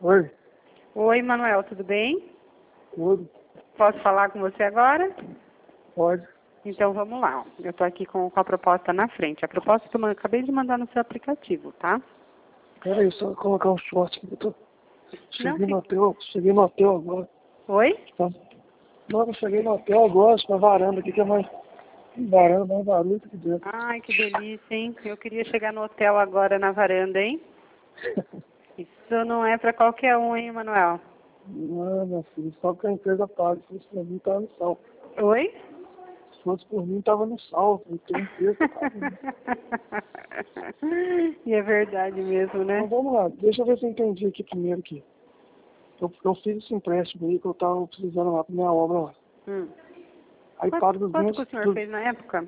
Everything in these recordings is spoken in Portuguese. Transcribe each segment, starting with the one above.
Oi, Oi, Manuel, tudo bem? tudo? Posso falar com você agora? Pode? Então vamos lá. Ó. Eu estou aqui com a proposta na frente. A proposta que eu acabei de mandar no seu aplicativo, tá? Peraí, só colocar um short aqui. Não, Cheguei no hotel agora. Oi? Tá? Não, eu cheguei no hotel agora, na varanda aqui, que é mais barulho aqui dentro. Ai, que delícia, hein? Eu queria chegar no hotel agora na varanda, hein? Isso não é para qualquer um, hein, Manuel? Não, meu filho, só porque a empresa paga. Se fosse por mim, tava no sal. Oi? Se fosse por mim, tava no sal. Não tem empresa paga. E é verdade mesmo, né? Então vamos lá, deixa eu ver se eu entendi aqui primeiro aqui. Eu fiz esse empréstimo aí que eu tava precisando lá pra minha obra lá. Aí pago Quanto que 200... o senhor fez na época?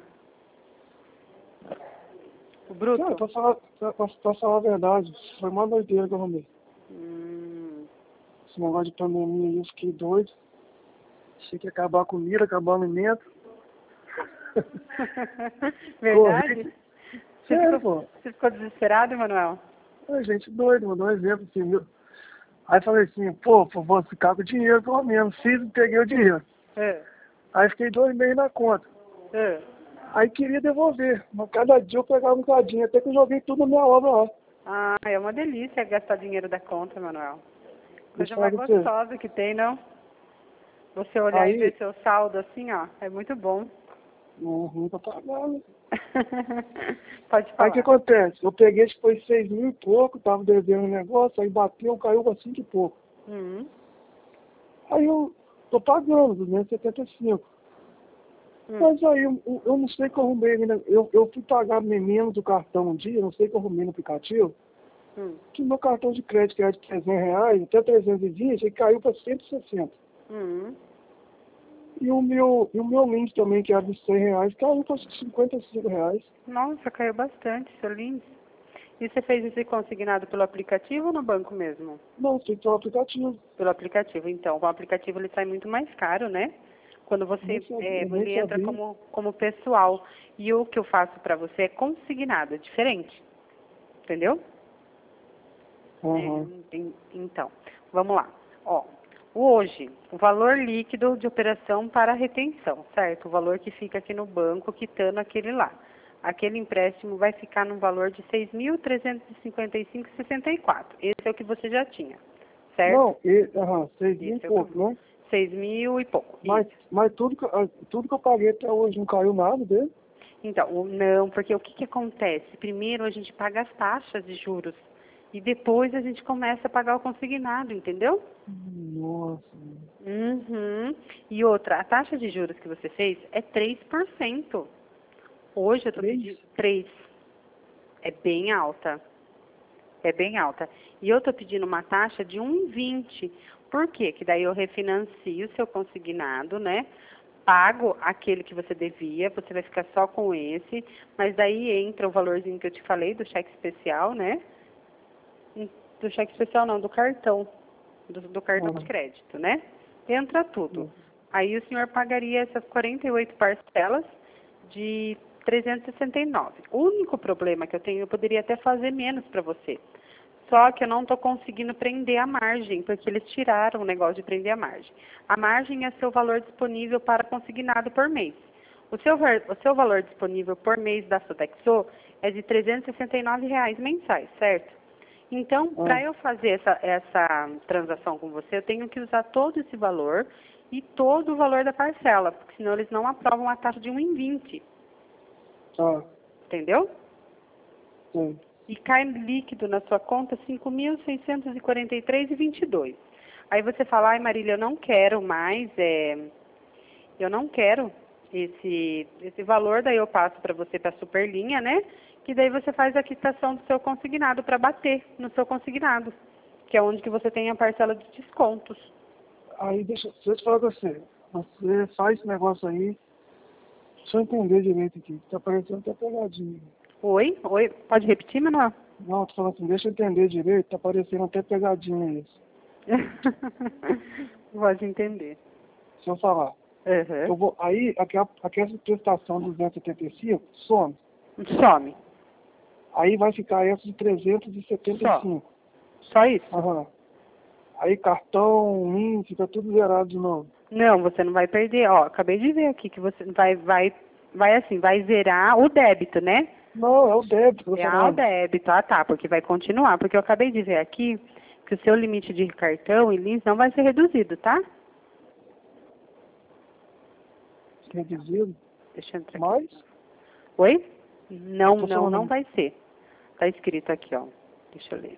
O bruto? Não, pra falar a verdade, foi uma doideira que eu arrumei. Esse negócio de pandemia aí, eu fiquei doido. Achei que ia acabar a comida, acabar o alimento. Verdade? Sério, pô. Você ficou desesperado, Manuel? Ai, gente doido, mandou um exemplo assim, viu? Aí falei assim, pô, vou ficar com o dinheiro pelo menos. Fiz e peguei o dinheiro. Aí fiquei 2 meses na conta. Aí queria devolver, mas cada dia eu pegava um bocadinho, até que eu joguei tudo na minha obra lá. Ah, é uma delícia gastar dinheiro da conta, Manuel. Deixa Coisa eu falar mais com você. gostosa que tem, não? Você olhar e Aí, ver seu saldo assim, ó, é muito bom. ruim pra pagar, né? Pode Aí o que falar. acontece? Eu peguei, foi 6 mil e pouco, tava devendo um negócio, aí bateu, caiu pra 5 e pouco. Aí eu tô pagando 275. Mas aí eu não sei que eu arrumei ainda. Eu fui pagar menos do cartão um dia, não sei que eu arrumei no aplicativo, que meu cartão de crédito, que era de R$300, até 320, ele caiu para 160. E o meu link também, que era de R$100, caiu para R$55. Nossa, caiu bastante, seu lindo. E você fez esse consignado pelo aplicativo ou no banco mesmo? Não, tem que ter um aplicativo. Pelo aplicativo, então. O aplicativo ele sai muito mais caro, né? Quando você Eu nem ele entra sabia. como pessoal. E o que eu faço para você é consignado, é diferente. Entendeu? Uhum. Então, vamos lá. Ó, hoje, o valor líquido de operação para retenção, certo? O valor que fica aqui no banco, quitando aquele lá. Aquele empréstimo vai ficar no valor de R$ 6.355,64. Esse é o que você já tinha, certo? Não, 6 mil e Esse é o pouco, que... né? 6.000 e pouco. Mas tudo que eu paguei até hoje não caiu nada dele? Então, não, porque o que acontece? Primeiro a gente paga as taxas de juros e depois a gente começa a pagar o consignado, entendeu? Nossa. E outra, a taxa de juros que você fez é 3%. Hoje eu estou pedindo 3%. É bem alta. É bem alta. E eu estou pedindo uma taxa de 1,20%. Por quê? Que daí eu refinancio o seu consignado, né? Pago aquele que você devia, você vai ficar só com esse, mas daí entra o valorzinho que eu te falei do cheque especial, né? Do cheque especial não, do cartão, do cartão de crédito, né? Entra tudo. Aí o senhor pagaria essas 48 parcelas de 369. O único problema que eu tenho, eu poderia até fazer menos para você. Só que eu não estou conseguindo prender a margem, porque eles tiraram o negócio de prender a margem. A margem é seu valor disponível para consignado por mês. O seu valor disponível por mês da Sodexo é de R$ 369 mensais, certo? Então, para eu fazer essa transação com você, eu tenho que usar todo esse valor e todo o valor da parcela, porque senão eles não aprovam a taxa de 1,20. Entendeu? Sim. E cai líquido na sua conta 5.643,22. Aí você fala, ai Marília, eu não quero mais, eu não quero esse valor, daí eu passo para você para a Superlinha, né? Que daí você faz a quitação do seu consignado para bater no seu consignado, que é onde que você tem a parcela de descontos. Aí deixa eu falar com você. Você faz esse negócio aí, deixa eu entender direito aqui. Tá parecendo até pegadinha. Oi? Pode repetir, Manuel? Não, tô falando assim, deixa eu entender direito, tá parecendo até pegadinha isso. Pode entender. Se eu falar. Eu vou, aí, aquela prestação de 275 some. Some. Aí vai ficar essa de 375. Só isso? Aham. Aí cartão, fica tudo zerado de novo. Não, você não vai perder. Ó, acabei de ver aqui que você vai zerar o débito, né? Não, é o débito que eu tô É o falando. débito. Ah, tá, porque vai continuar. Porque eu acabei de ver aqui que o seu limite de cartão e lins não vai ser reduzido, tá? Reduzido. Deixa eu entrar aqui. Mas, Oi? eu Não, tô não, não falando, vai ser. Tá escrito aqui, ó. Deixa eu ler.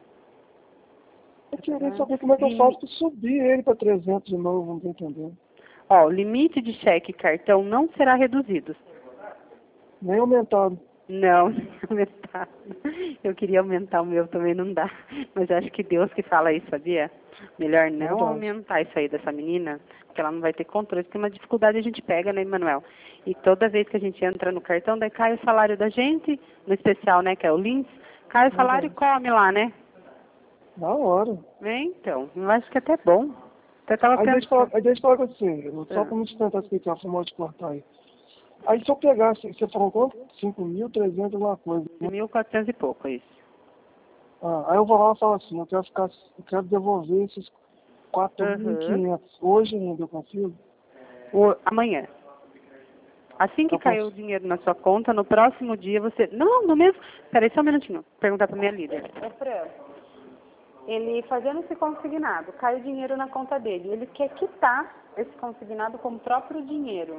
eu queria saber como é que eu faço pra subir ele pra 300 de novo, não tô entendendo. Ó, o limite de cheque e cartão não será reduzido. Nem aumentado. Não, aumentar. Eu queria aumentar o meu, também não dá. Mas eu acho que Deus que fala isso, sabia? Melhor não Verdade. aumentar isso aí dessa menina, porque ela não vai ter controle. Porque uma dificuldade a gente pega, né, Emanuel? E toda vez que a gente entra no cartão, daí cai o salário da gente, no especial, né, que é o Lins, cai o salário e come lá, né? Da hora. Então, eu acho que é até bom. Até tava Aí pensando. deixa eu falar com você, só Ah, pra me tentar explicar, foi mal de cortar aí. Aí se eu pegasse, você falou quanto? 5.300 alguma coisa, né? 1.400 e pouco, isso. Aí eu vou lá e falo assim, eu quero devolver esses Uhum. 4.500. Hoje ainda eu consigo? Amanhã. Assim que Eu caiu o posso. dinheiro na sua conta, no próximo dia você... Não, no mesmo... Peraí, só um minutinho. Perguntar pra minha líder. Ô, Fran, ele fazendo esse consignado, cai o dinheiro na conta dele. Ele quer quitar esse consignado com o próprio dinheiro,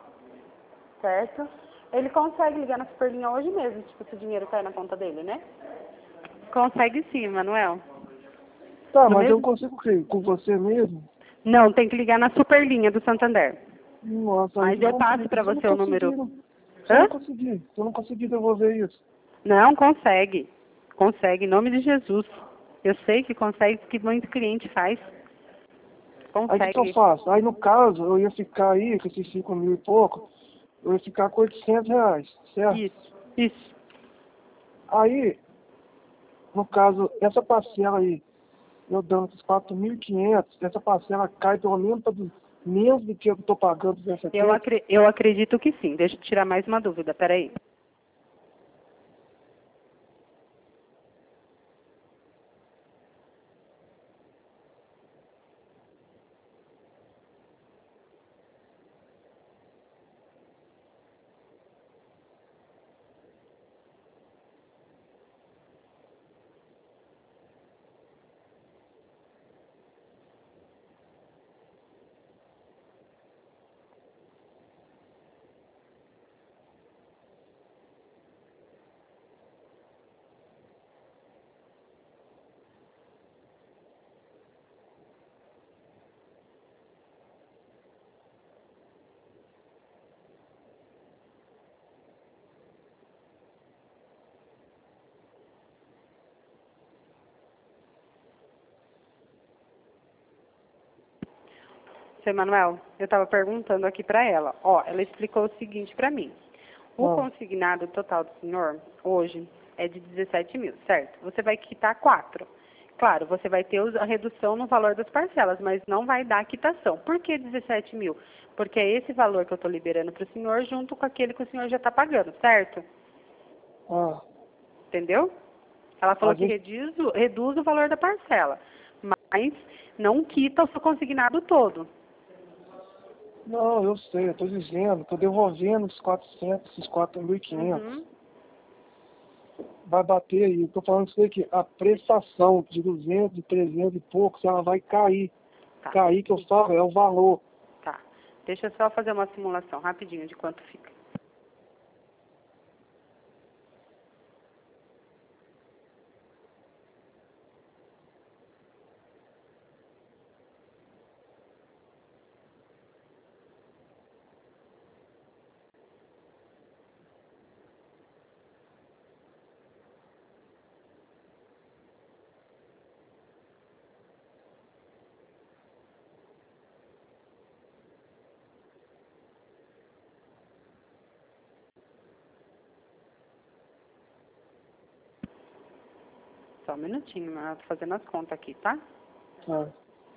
certo? Ele consegue ligar na Superlinha hoje mesmo, tipo, se o dinheiro cair na conta dele, né? Consegue sim, Manuel. Tá, No mas eu mesmo... consigo o quê? Com você mesmo? Não, tem que ligar na Superlinha do Santander. Nossa, aí Mas que eu passo complica. pra Se eu não você o número... conseguir, Hã? se eu não conseguir devolver isso. Não, consegue. Consegue, em nome de Jesus. Eu sei que consegue, porque muito cliente faz. Aí o que eu Consegue. faço? Aí no caso, eu ia ficar aí, com esses 5.000 e pouco, eu ia ficar com R$ 800, certo? Isso. Aí, no caso, essa parcela aí, eu dando esses 4.500, essa parcela cai pelo menos para menos do que eu estou pagando 270. Eu acredito que sim. Deixa eu tirar mais uma dúvida, peraí. Seu Emanuel, eu estava perguntando aqui para ela. Ó, ela explicou o seguinte para mim. O Ah, consignado total do senhor, hoje, é de 17 mil, certo? Você vai quitar 4. Claro, você vai ter a redução no valor das parcelas, mas não vai dar a quitação. Por que 17 mil? Porque é esse valor que eu estou liberando para o senhor junto com aquele que o senhor já está pagando, certo? ah, Entendeu? Ela falou às que vezes, reduz o valor da parcela, mas não quita o seu consignado todo. não, eu sei, eu estou dizendo, estou devolvendo os 400, esses 4.500. Uhum. Vai bater aí, eu estou falando isso aqui, a prestação de 200, de 300 e poucos, ela vai cair. Tá, Cair, que eu falo, é o valor. tá. Deixa eu só fazer uma simulação rapidinho de quanto fica. Só um minutinho, mas eu tô fazendo as contas aqui, tá? Tá?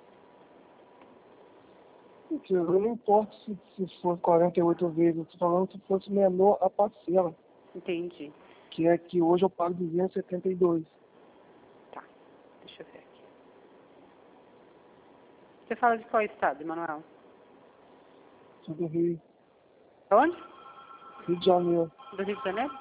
Porque eu não importo se for 48 vezes, eu estou falando se fosse menor a parcela, Entendi. que é que hoje eu pago 272. Tá. Deixa eu ver aqui. Você fala de qual estado, Emanuel? Sou do Rio. Onde? Rio de Janeiro. Do Rio de Janeiro?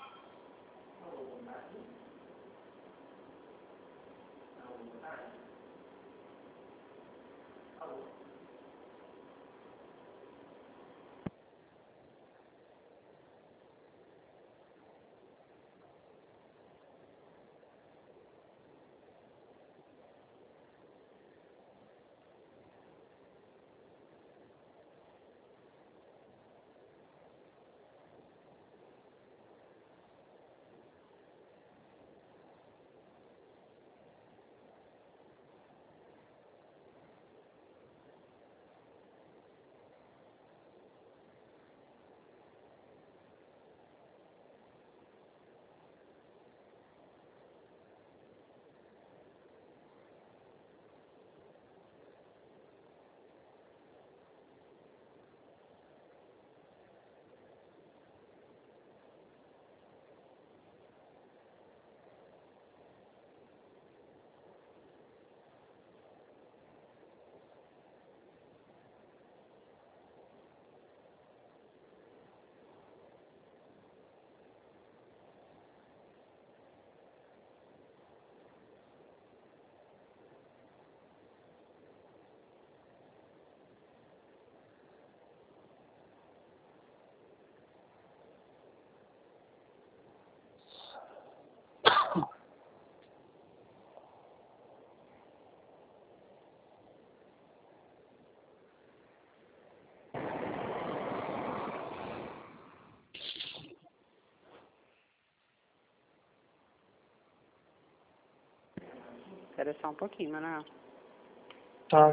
Espera só um pouquinho, Emanuel. Tá.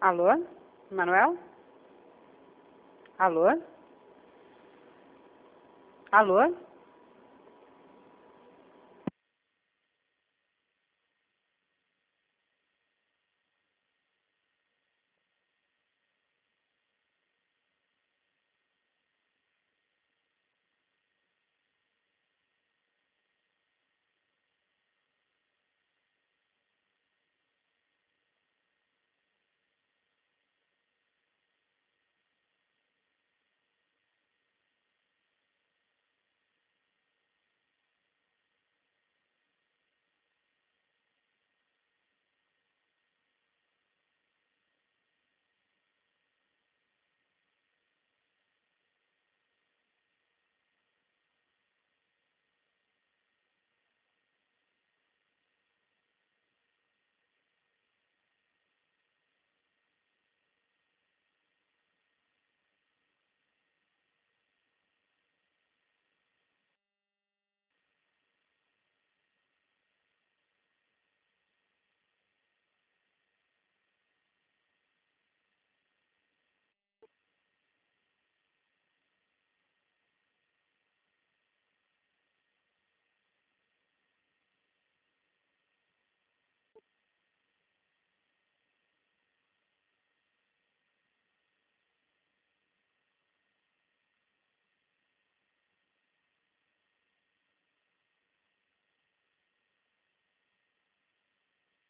Alô? Manuel? Alô? Alô?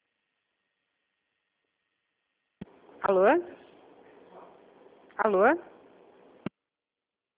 Alô? Alô?